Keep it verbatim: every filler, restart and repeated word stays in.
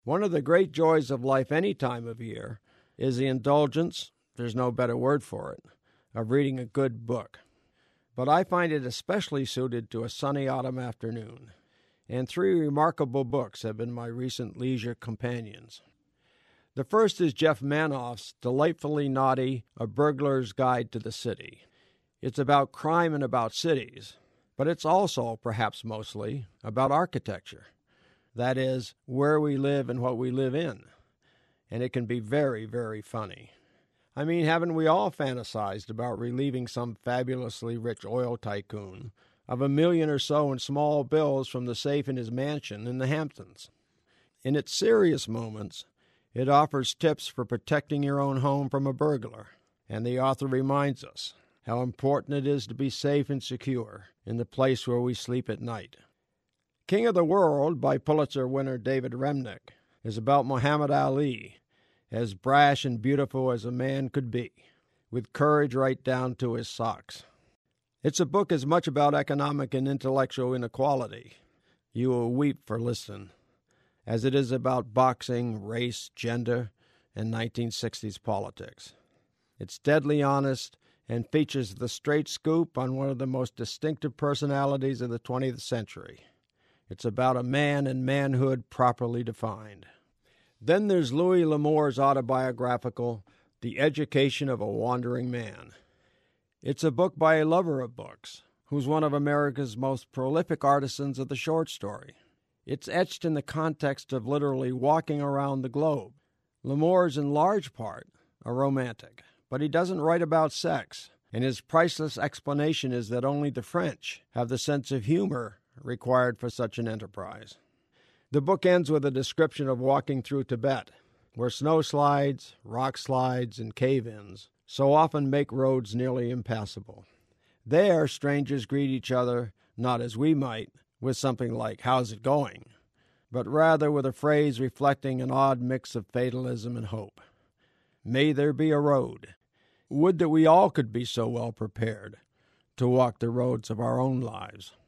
One of the great joys of life any time of year is the indulgence, there's no better word for it, of reading a good book. But I find it especially suited to a sunny autumn afternoon, and three remarkable books have been my recent leisure companions. The first is Jeff Manoff's delightfully naughty A Burglar's Guide to the City. It's about crime and about cities, but it's also, perhaps mostly, about architecture. That is, where we live and what we live in. And it can be very, very funny. I mean, haven't we all fantasized about relieving some fabulously rich oil tycoon of a million or so in small bills from the safe in his mansion in the Hamptons? In its serious moments, it offers tips for protecting your own home from a burglar, and the author reminds us how important it is to be safe and secure in the place where we sleep at night. King of the World by Pulitzer winner David Remnick is about Muhammad Ali, as brash and beautiful as a man could be, with courage right down to his socks. It's a book as much about economic and intellectual inequality, you will weep for listening, as it is about boxing, race, gender, and nineteen sixties politics. It's deadly honest and features the straight scoop on one of the most distinctive personalities of the twentieth century. It's about a man and manhood properly defined. Then there's Louis L'Amour's autobiographical The Education of a Wandering Man. It's a book by a lover of books, who's one of America's most prolific artisans of the short story. It's etched in the context of literally walking around the globe. L'Amour's in large part a romantic, but he doesn't write about sex, and his priceless explanation is that only the French have the sense of humor required for such an enterprise. The book ends with a description of walking through Tibet, where snow slides, rock slides, and cave-ins so often make roads nearly impassable. There, strangers greet each other, not as we might, with something like, "How's it going?" but rather with a phrase reflecting an odd mix of fatalism and hope. May there be a road. Would that we all could be so well prepared to walk the roads of our own lives.